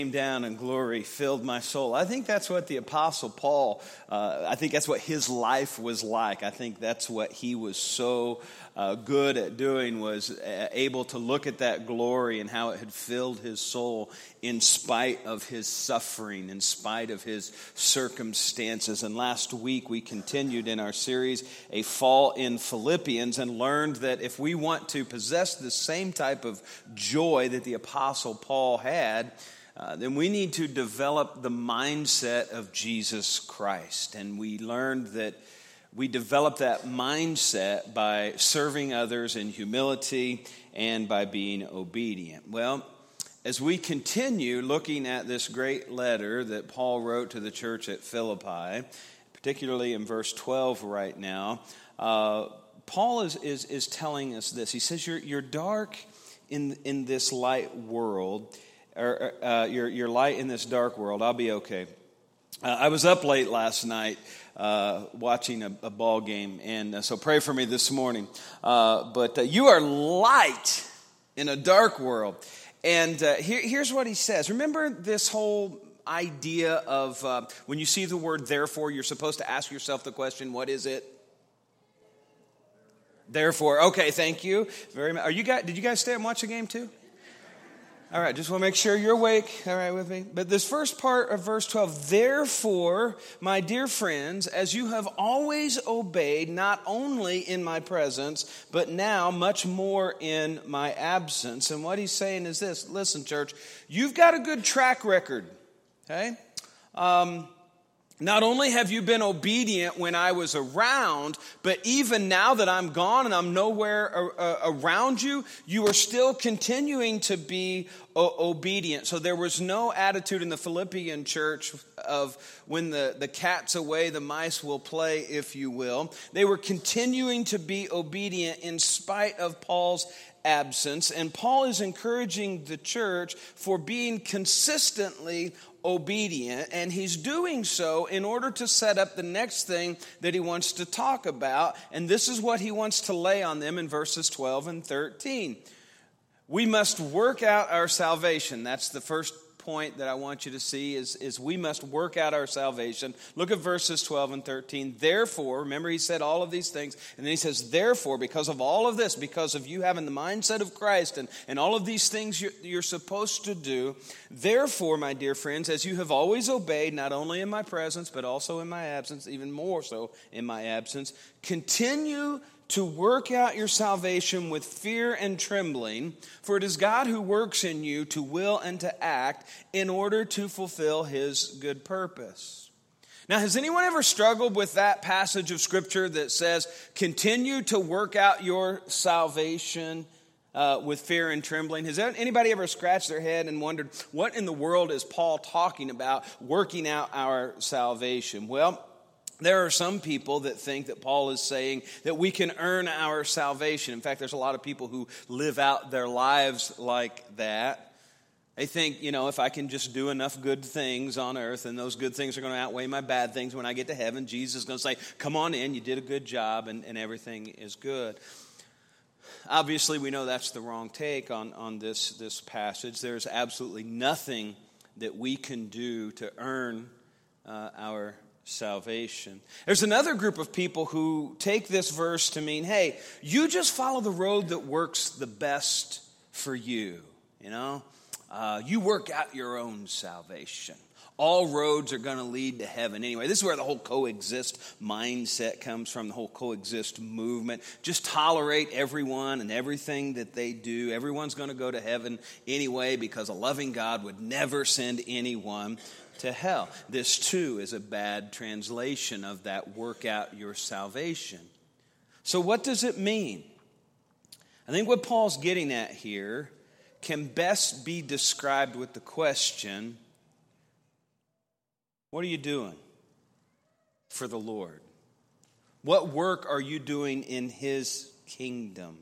Came down and glory filled my soul. I think that's what the Apostle Paul, I think that's what his life was like. I think that's what he was so good at doing, was able to look at that glory and how it had filled his soul in spite of his suffering, in spite of his circumstances. And last week we continued in our series, A Fall in Philippians, and learned that if we want to possess the same type of joy that the Apostle Paul had, then we need to develop the mindset of Jesus Christ. And we learned that we develop that mindset by serving others in humility and by being obedient. Well, as we continue looking at this great letter that Paul wrote to the church at Philippi, particularly in verse 12 right now, Paul is telling us this. He says, you're dark in this light world, or your light in this dark world. I'll be okay. I was up late last night watching a ball game, and so pray for me this morning. But you are light in a dark world. And here's what he says. Remember this whole idea of when you see the word therefore, you're supposed to ask yourself the question, what is it? Therefore. Okay, thank you very much. Did you guys stay and watch the game too? All right, just want to make sure you're awake, all right, with me? But this first part of verse 12, therefore, my dear friends, as you have always obeyed, not only in my presence, but now much more in my absence. And what he's saying is this, listen, church, you've got a good track record, okay? Not only have you been obedient when I was around, but even now that I'm gone and I'm nowhere around you, you are still continuing to be obedient. So there was no attitude in the Philippian church of when the cat's away, the mice will play, if you will. They were continuing to be obedient in spite of Paul's absence. And Paul is encouraging the church for being consistently obedient, and he's doing so in order to set up the next thing that he wants to talk about, and this is what he wants to lay on them in verses 12 and 13. We must work out our salvation. That's the first point that I want you to see is we must work out our salvation. Look at verses 12 and 13. Therefore, remember he said all of these things, and then he says, therefore, because of all of this, because of you having the mindset of Christ and all of these things you're supposed to do, therefore, my dear friends, as you have always obeyed, not only in my presence, but also in my absence, even more so in my absence, continue to work out your salvation with fear and trembling, for it is God who works in you to will and to act in order to fulfill his good purpose. Now, has anyone ever struggled with that passage of Scripture that says, continue to work out your salvation with fear and trembling? Has anybody ever scratched their head and wondered, what in the world is Paul talking about, working out our salvation? Well, there are some people that think that Paul is saying that we can earn our salvation. In fact, there's a lot of people who live out their lives like that. They think, if I can just do enough good things on earth, and those good things are going to outweigh my bad things when I get to heaven, Jesus is going to say, come on in, you did a good job, and everything is good. Obviously, we know that's the wrong take on this passage. There's absolutely nothing that we can do to earn our salvation. There's another group of people who take this verse to mean, hey, you just follow the road that works the best for you. You work out your own salvation. All roads are going to lead to heaven anyway. This is where the whole coexist mindset comes from, the whole coexist movement. Just tolerate everyone and everything that they do. Everyone's going to go to heaven anyway because a loving God would never send anyone to hell. This too is a bad translation of that work out your salvation. So what does it mean? I think what Paul's getting at here can best be described with the question, what are you doing for the Lord? What work are you doing in his kingdom?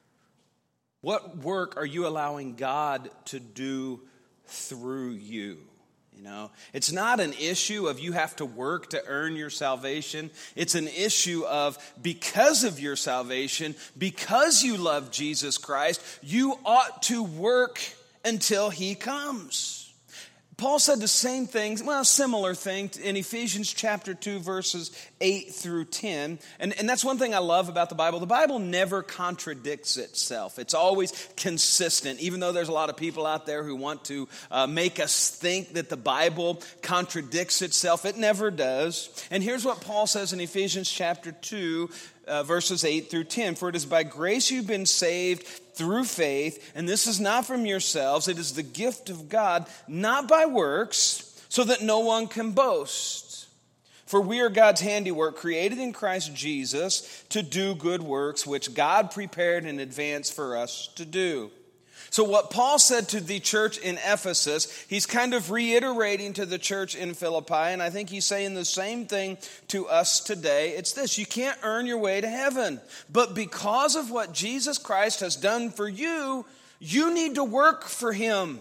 What work are you allowing God to do through you? It's not an issue of you have to work to earn your salvation. It's an issue of because of your salvation, because you love Jesus Christ, you ought to work until he comes. Paul said the same thing, well, similar thing in Ephesians chapter 2, verses 8 through 10. And that's one thing I love about the Bible. The Bible never contradicts itself. It's always consistent, even though there's a lot of people out there who want to make us think that the Bible contradicts itself. It never does. And here's what Paul says in Ephesians chapter 2, verses 8 through 10. For it is by grace you've been saved through faith, and this is not from yourselves. It is the gift of God, not by works, so that no one can boast. For we are God's handiwork, created in Christ Jesus to do good works, which God prepared in advance for us to do. So what Paul said to the church in Ephesus, he's kind of reiterating to the church in Philippi, and I think he's saying the same thing to us today. It's this: you can't earn your way to heaven, but because of what Jesus Christ has done for you, you need to work for him.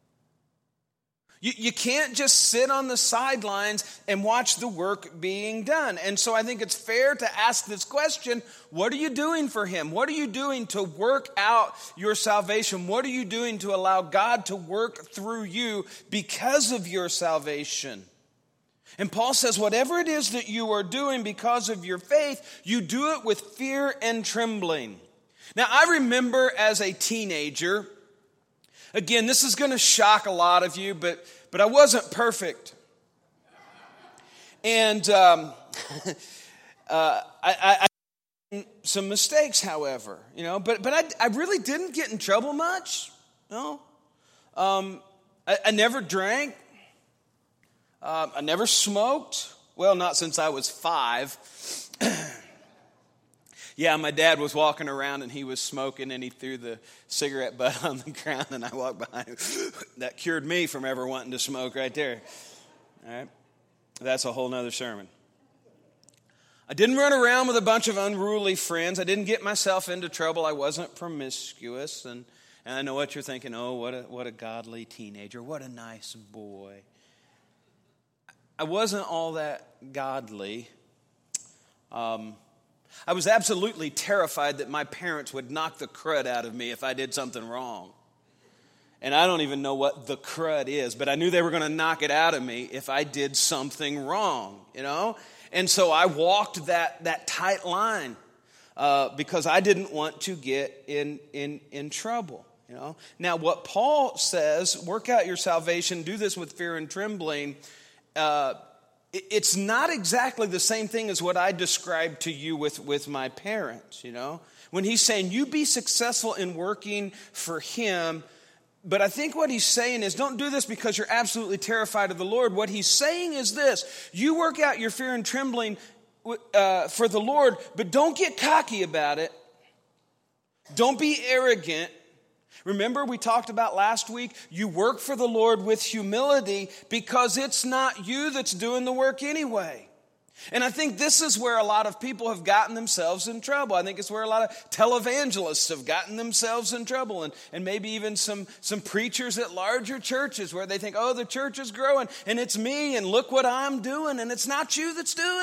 You can't just sit on the sidelines and watch the work being done. And so I think it's fair to ask this question: what are you doing for him? What are you doing to work out your salvation? What are you doing to allow God to work through you because of your salvation? And Paul says whatever it is that you are doing because of your faith, you do it with fear and trembling. Now, I remember as a teenager, again, this is going to shock a lot of you, but I wasn't perfect. And I made some mistakes, however, but I really didn't get in trouble much. I never drank. I never smoked. Well, not since I was 5. Yeah, my dad was walking around and he was smoking and he threw the cigarette butt on the ground and I walked behind him. That cured me from ever wanting to smoke right there. All right, that's a whole nother sermon. I didn't run around with a bunch of unruly friends. I didn't get myself into trouble. I wasn't promiscuous. And I know what you're thinking. Oh, what a godly teenager. What a nice boy. I wasn't all that godly. I was absolutely terrified that my parents would knock the crud out of me if I did something wrong. And I don't even know what the crud is, but I knew they were going to knock it out of me if I did something wrong, And so I walked that tight line because I didn't want to get in trouble, Now, what Paul says, work out your salvation, do this with fear and trembling, it's not exactly the same thing as what I described to you with my parents, When he's saying you be successful in working for him, but I think what he's saying is don't do this because you're absolutely terrified of the Lord. What he's saying is this: you work out your fear and trembling for the Lord, but don't get cocky about it. Don't be arrogant. Remember, we talked about last week, you work for the Lord with humility because it's not you that's doing the work anyway. And I think this is where a lot of people have gotten themselves in trouble. I think it's where a lot of televangelists have gotten themselves in trouble. And maybe even some preachers at larger churches where they think, oh, the church is growing and it's me and look what I'm doing, and it's not you that's doing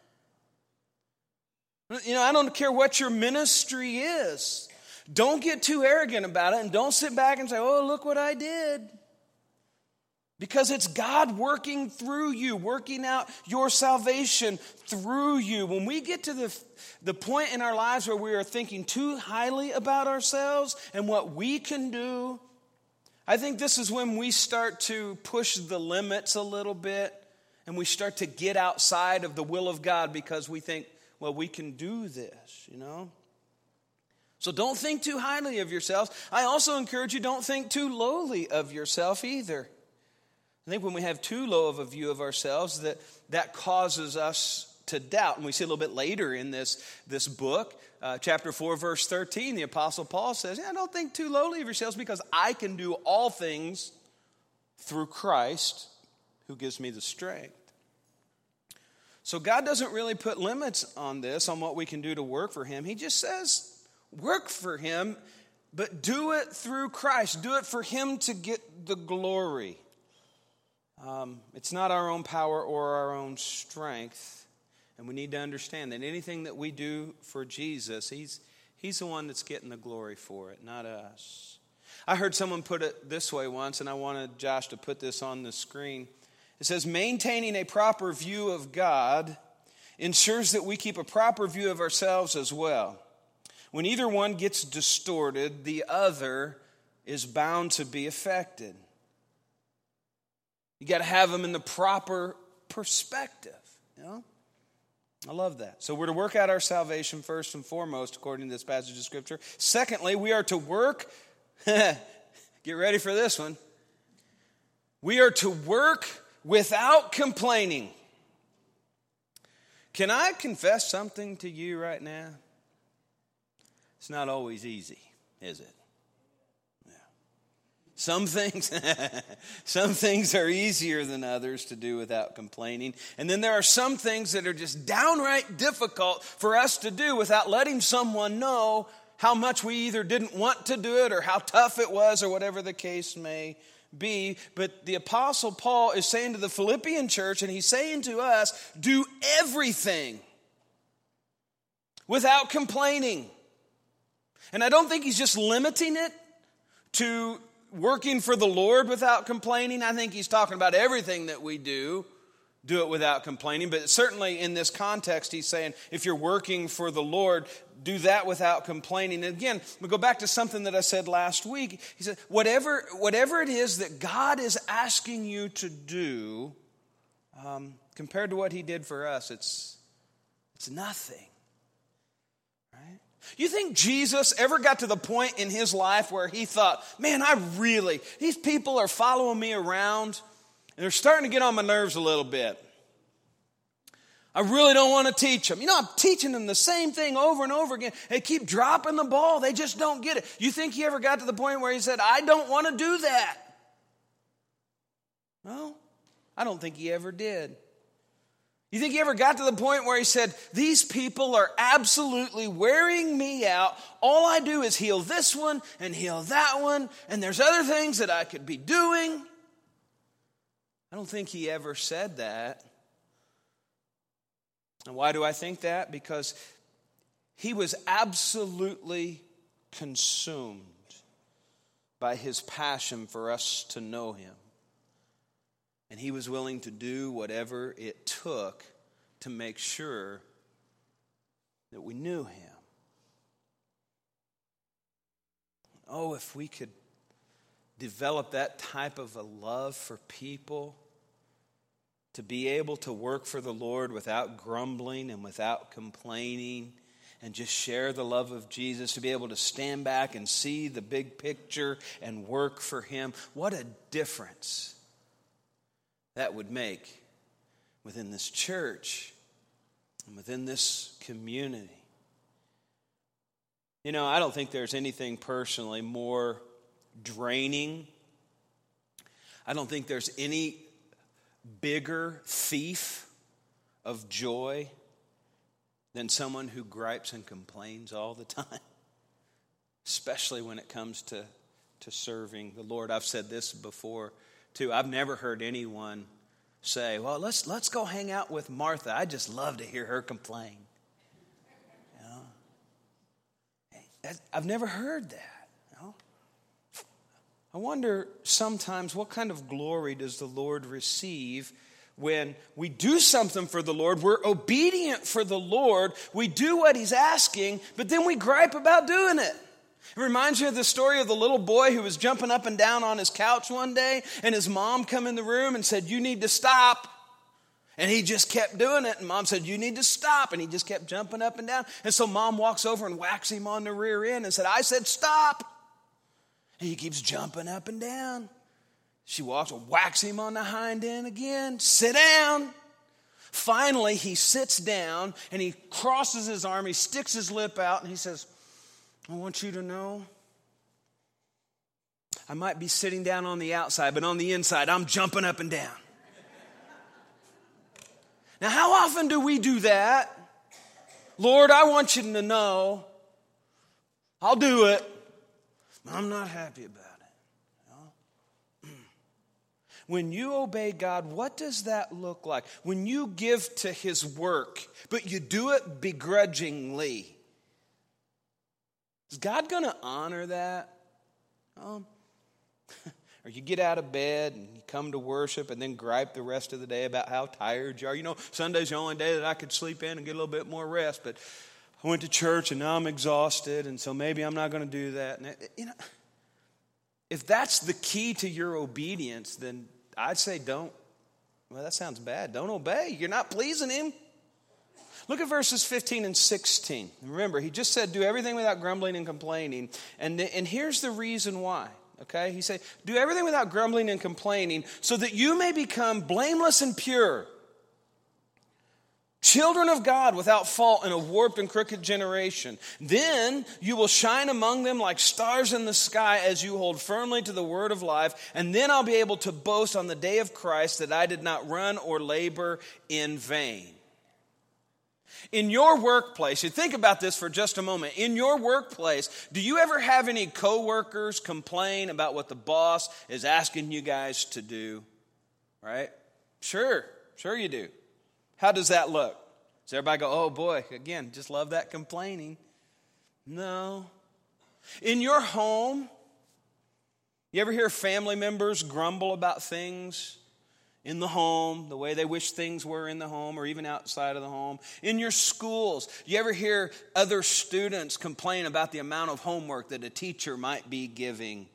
it. I don't care what your ministry is. Don't get too arrogant about it, and don't sit back and say, oh, look what I did. Because it's God working through you, working out your salvation through you. When we get to the point in our lives where we are thinking too highly about ourselves and what we can do, I think this is when we start to push the limits a little bit and we start to get outside of the will of God because we think, well, we can do this, So don't think too highly of yourselves. I also encourage you, don't think too lowly of yourself either. I think when we have too low of a view of ourselves, that causes us to doubt. And we see a little bit later in this book, chapter 4, verse 13, the Apostle Paul says, don't think too lowly of yourselves because I can do all things through Christ who gives me the strength. So God doesn't really put limits on this, on what we can do to work for him. He just says, work for him, but do it through Christ. Do it for him to get the glory. It's not our own power or our own strength. And we need to understand that anything that we do for Jesus, he's the one that's getting the glory for it, not us. I heard someone put it this way once, and I wanted Josh to put this on the screen. It says, maintaining a proper view of God ensures that we keep a proper view of ourselves as well. When either one gets distorted, the other is bound to be affected. You got to have them in the proper perspective, you know? I love that. So we're to work out our salvation first and foremost, according to this passage of Scripture. Secondly, we are to work, get ready for this one. We are to work without complaining. Can I confess something to you right now? It's not always easy, is it? Yeah. Some things are easier than others to do without complaining. And then there are some things that are just downright difficult for us to do without letting someone know how much we either didn't want to do it or how tough it was or whatever the case may be. But the Apostle Paul is saying to the Philippian church, and he's saying to us, do everything without complaining. And I don't think he's just limiting it to working for the Lord without complaining. I think he's talking about everything that we do it without complaining. But certainly in this context, he's saying, if you're working for the Lord, do that without complaining. And again, we go back to something that I said last week. He said, whatever it is that God is asking you to do, compared to what he did for us, it's nothing. Right? You think Jesus ever got to the point in his life where he thought, man, these people are following me around and they're starting to get on my nerves a little bit. I really don't want to teach them. I'm teaching them the same thing over and over again. They keep dropping the ball. They just don't get it. You think he ever got to the point where he said, I don't want to do that? No, I don't think he ever did. You think he ever got to the point where he said, these people are absolutely wearing me out. All I do is heal this one and heal that one, and there's other things that I could be doing? I don't think he ever said that. And why do I think that? Because he was absolutely consumed by his passion for us to know him. And he was willing to do whatever it took to make sure that we knew him. Oh, if we could develop that type of a love for people, to be able to work for the Lord without grumbling and without complaining, and just share the love of Jesus, to be able to stand back and see the big picture and work for him. What a difference that would make within this church and within this community. I don't think there's anything personally more draining. I don't think there's any bigger thief of joy than someone who gripes and complains all the time, especially when it comes to serving the Lord. I've said this before too. I've never heard anyone say, well, let's go hang out with Martha. I just love to hear her complain. I've never heard that. I wonder sometimes what kind of glory does the Lord receive when we do something for the Lord, we're obedient for the Lord, we do what he's asking, but then we gripe about doing it. It reminds me of the story of the little boy who was jumping up and down on his couch one day, and his mom come in the room and said, you need to stop. And he just kept doing it, and mom said, you need to stop. And he just kept jumping up and down. And so mom walks over and whacks him on the rear end and said, I said stop. And he keeps jumping up and down. She walks and whacks him on the hind end again. Sit down. Finally, he sits down and he crosses his arm. He sticks his lip out and he says, I want you to know, I might be sitting down on the outside, but on the inside, I'm jumping up and down. Now, how often do we do that? Lord, I want you to know, I'll do it. I'm not happy about it. When you obey God, what does that look like? When you give to his work, but you do it begrudgingly, is God going to honor that? Or you get out of bed and you come to worship and then gripe the rest of the day about how tired you are. You know, Sunday's the only day that I could sleep in and get a little bit more rest. But I went to church and now I'm exhausted, and so maybe I'm not going to do that. And, you know, if that's the key to your obedience, then I'd say don't. Well, that sounds bad. Don't obey. You're not pleasing him. Look at verses 15 and 16. Remember, he just said, do everything without grumbling and complaining. And here's the reason why. Okay, he said, do everything without grumbling and complaining, so that you may become blameless and pure, children of God without fault in a warped and crooked generation. Then you will shine among them like stars in the sky as you hold firmly to the word of life. And then I'll be able to boast on the day of Christ that I did not run or labor in vain. In your workplace, you think about this for just a moment. In your workplace, do you ever have any coworkers complain about what the boss is asking you guys to do? Right? Sure you do. How does that look? Does everybody go, oh boy, again, just love that complaining? No. In your home, you ever hear family members grumble about things in the home, the way they wish things were in the home or even outside of the home? In your schools, you ever hear other students complain about the amount of homework that a teacher might be giving?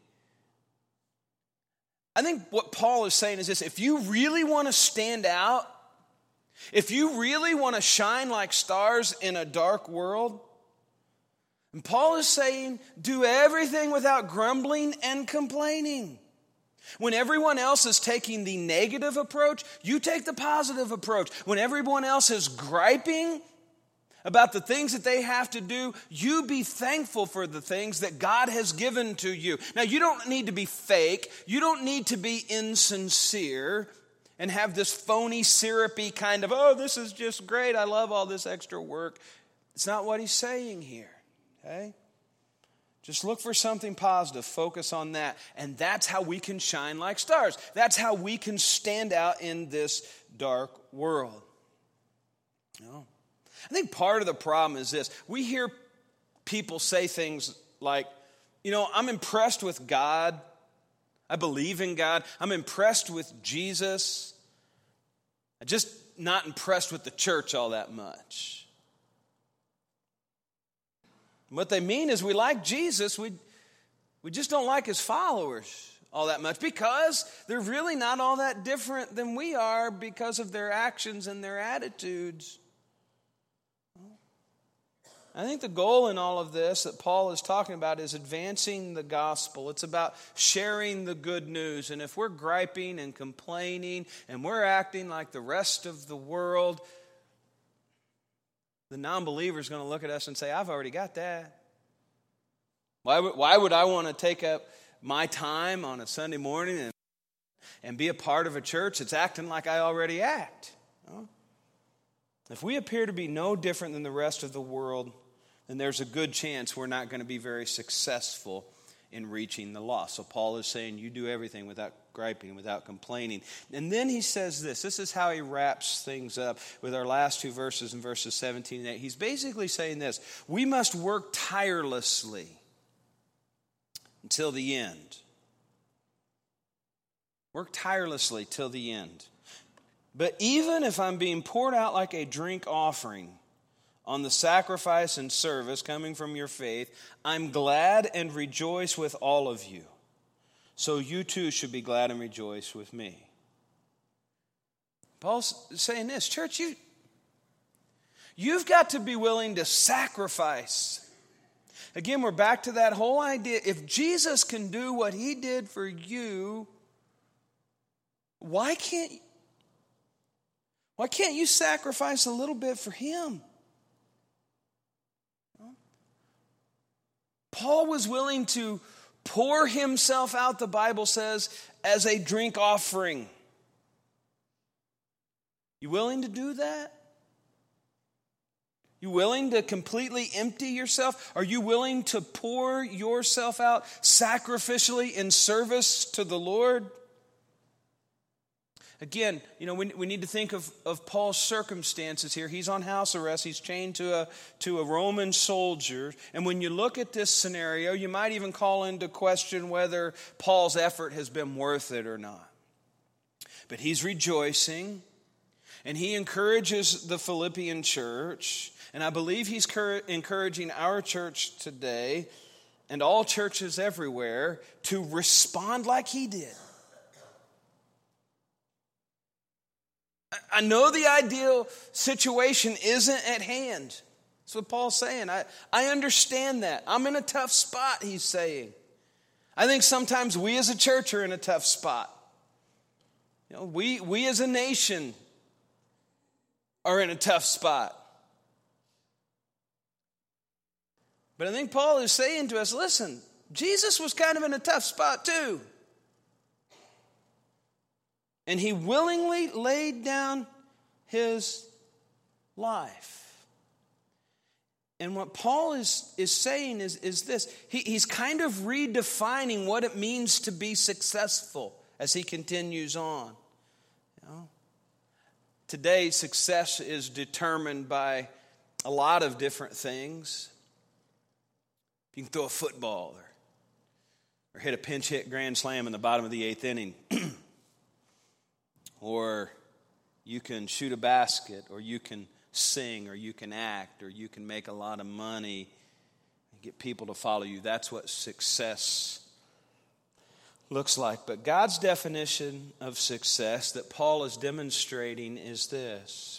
I think what Paul is saying is this: if you really want to stand out, if you really want to shine like stars in a dark world, and Paul is saying, do everything without grumbling and complaining. When everyone else is taking the negative approach, you take the positive approach. When everyone else is griping about the things that they have to do, you be thankful for the things that God has given to you. Now, you don't need to be fake. You don't need to be insincere and have this phony, syrupy kind of, oh, this is just great, I love all this extra work. It's not what he's saying here, okay? Just look for something positive. Focus on that. And that's how we can shine like stars. That's how we can stand out in this dark world. No. I think part of the problem is this. We hear people say things like, you know, I'm impressed with God. I believe in God. I'm impressed with Jesus. I'm just not impressed with the church all that much. What they mean is we like Jesus, we just don't like his followers all that much because they're really not all that different than we are because of their actions and their attitudes. I think the goal in all of this that Paul is talking about is advancing the gospel. It's about sharing the good news. And if we're griping and complaining and we're acting like the rest of the world, the non-believer is going to look at us and say, I've already got that. Why would I want to take up my time on a Sunday morning and be a part of a church that's acting like I already act? No? If we appear to be no different than the rest of the world, then there's a good chance we're not going to be very successful in reaching the lost. So Paul is saying you do everything without griping, without complaining. And then he says this. This is how he wraps things up with our last two verses in verses 17 and 8. He's basically saying this. We must work tirelessly until the end. Work tirelessly till the end. But even if I'm being poured out like a drink offering on the sacrifice and service coming from your faith, I'm glad and rejoice with all of you. So you too should be glad and rejoice with me. Paul's saying this, church, you've got to be willing to sacrifice. Again, we're back to that whole idea. If Jesus can do what he did for you, why can't you sacrifice a little bit for him? Paul was willing to pour himself out, the Bible says, as a drink offering. You willing to do that? You willing to completely empty yourself? Are you willing to pour yourself out sacrificially in service to the Lord? Again, we need to think of Paul's circumstances here. He's on house arrest. He's chained to a Roman soldier. And when you look at this scenario, you might even call into question whether Paul's effort has been worth it or not. But he's rejoicing, and he encourages the Philippian church. And I believe he's encouraging our church today and all churches everywhere to respond like he did. I know the ideal situation isn't at hand. That's what Paul's saying. I understand that. I'm in a tough spot, he's saying. I think sometimes we as a church are in a tough spot. We as a nation are in a tough spot. But I think Paul is saying to us, listen, Jesus was kind of in a tough spot too. And he willingly laid down his life. And what Paul is saying is this. He's kind of redefining what it means to be successful as he continues on. Today, success is determined by a lot of different things. You can throw a football or hit a pinch hit grand slam in the bottom of the 8th inning. Or you can shoot a basket, or you can sing, or you can act, or you can make a lot of money and get people to follow you. That's what success looks like. But God's definition of success that Paul is demonstrating is this.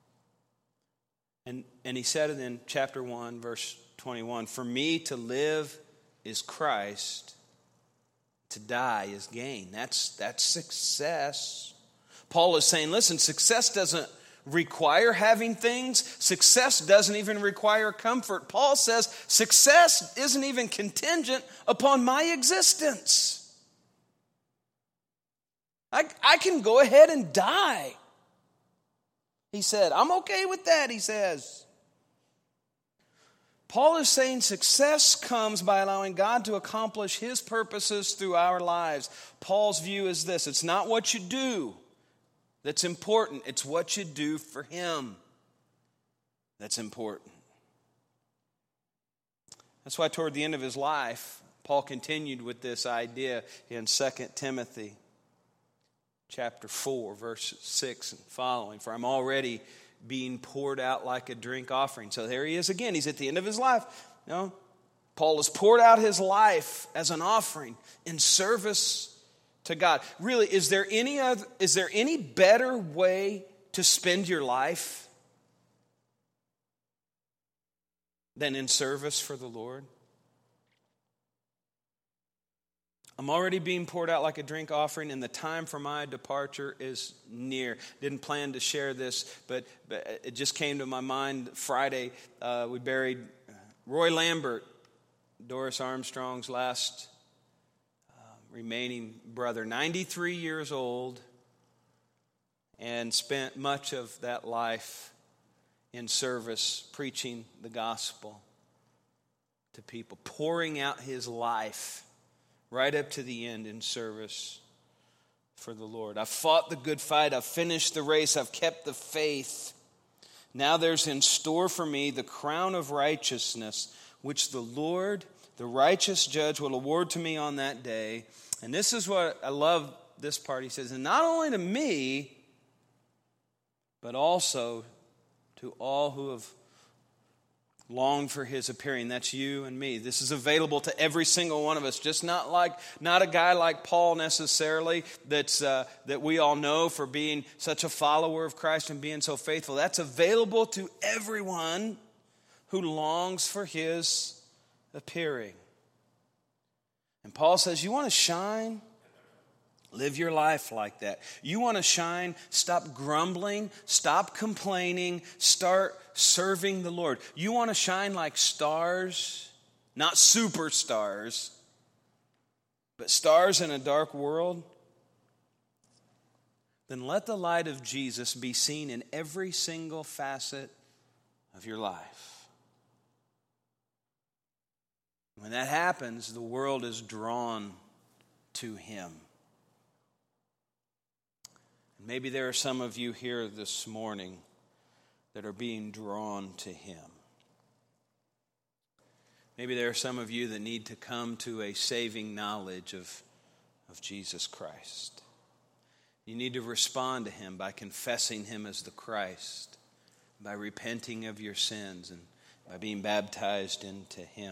And he said it in chapter 1, verse 21. For me to live is Christ, to die is gain. That's success. Paul is saying, listen, success doesn't require having things. Success doesn't even require comfort. Paul says success isn't even contingent upon my existence. I can go ahead and die. He said, I'm okay with that, he says. Paul is saying success comes by allowing God to accomplish his purposes through our lives. Paul's view is this: it's not what you do that's important, it's what you do for him that's important. That's why toward the end of his life, Paul continued with this idea in 2 Timothy chapter 4, verse 6 and following. For I'm already being poured out like a drink offering. So there he is again. He's at the end of his life. Paul has poured out his life as an offering in service to God. Really, is there any better way to spend your life than in service for the Lord? I'm already being poured out like a drink offering, and the time for my departure is near. Didn't plan to share this, but it just came to my mind. Friday, we buried Roy Lambert, Doris Armstrong's last remaining brother, 93 years old, and spent much of that life in service, preaching the gospel to people, pouring out his life right up to the end in service for the Lord. I've fought the good fight. I've finished the race. I've kept the faith. Now there's in store for me the crown of righteousness, which the Lord, the righteous judge, will award to me on that day. And this is what I love this part. He says, and not only to me, but also to all who have longed for his appearing. That's you and me. This is available to every single one of us. Just not a guy like Paul necessarily that we all know for being such a follower of Christ and being so faithful. That's available to everyone who longs for his appearing. And Paul says, you want to shine? Live your life like that. You want to shine? Stop grumbling. Stop complaining. Start serving the Lord. You want to shine like stars? Not superstars, but stars in a dark world? Then let the light of Jesus be seen in every single facet of your life. When that happens, the world is drawn to him. Maybe there are some of you here this morning that are being drawn to Him. Maybe there are some of you that need to come to a saving knowledge of Jesus Christ. You need to respond to Him by confessing Him as the Christ, by repenting of your sins, and by being baptized into Him.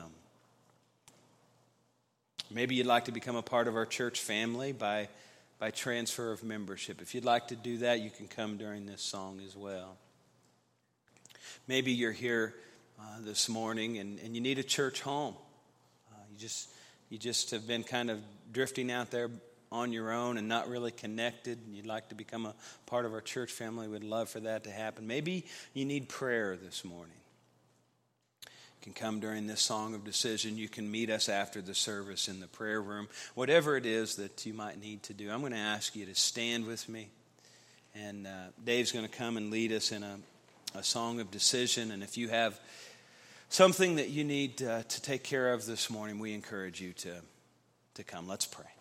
Maybe you'd like to become a part of our church family by transfer of membership. If you'd like to do that, you can come during this song as well. Maybe you're here this morning and you need a church home. You just have been kind of drifting out there on your own and not really connected. You'd like to become a part of our church family. We'd love for that to happen. Maybe you need prayer this morning. You can come during this song of decision. You can meet us after the service in the prayer room. Whatever it is that you might need to do, I'm going to ask you to stand with me. And Dave's going to come and lead us in a song of decision. And if you have something that you need to take care of this morning, we encourage you to come. Let's pray.